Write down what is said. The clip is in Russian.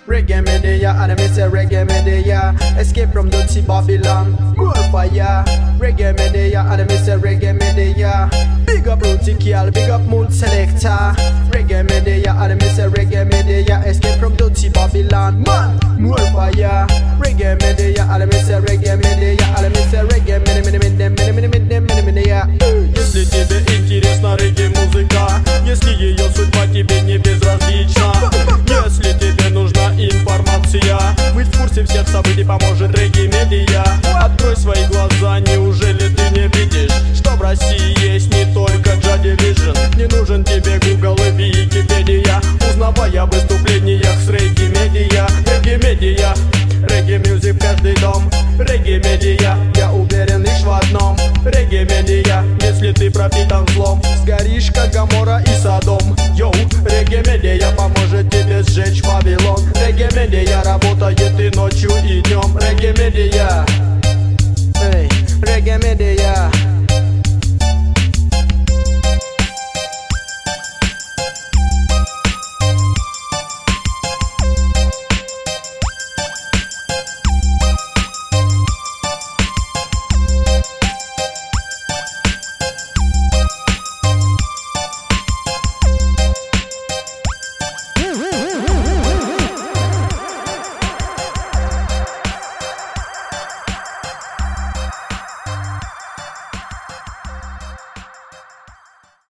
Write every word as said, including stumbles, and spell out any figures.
Reggae media, and me say reggae media. Escape from dirty Babylon, roll fire. Reggae media, and me say reggae media. Big up Rooty Kial, big up Mood Selector. Reggae media, and me say reggae media. Escape from dirty Babylon, man, roll fire. Reggae media, and me say reggae media, and me say reggae media, media, media, media, media, media. Если тебе интересна регgae-музыка, если ее судьба тебе не безразлична, если тебе нужна информация, быть в курсе всех событий поможет регgae-медиа. Открой свои глаза, неужели ты не видишь, что в России есть не только Joy Division? Не нужен тебе Google и Википедия, узнавай о выступлениях с регgae-медиа. Реггаe-медиа, реггаe-мьюзик в каждый дом. Реггаe-медиа, я уверен лишь в одном. Реггаe-медиа, если ты пропитан злом, сгоришь как Гоморра и Содом. Йоу, реггаe-медиа поможет тебе сжечь Вавилон. Реггаe-медиа работает и ночью, и днем. Реггаe-медиа, Hey, reggae media.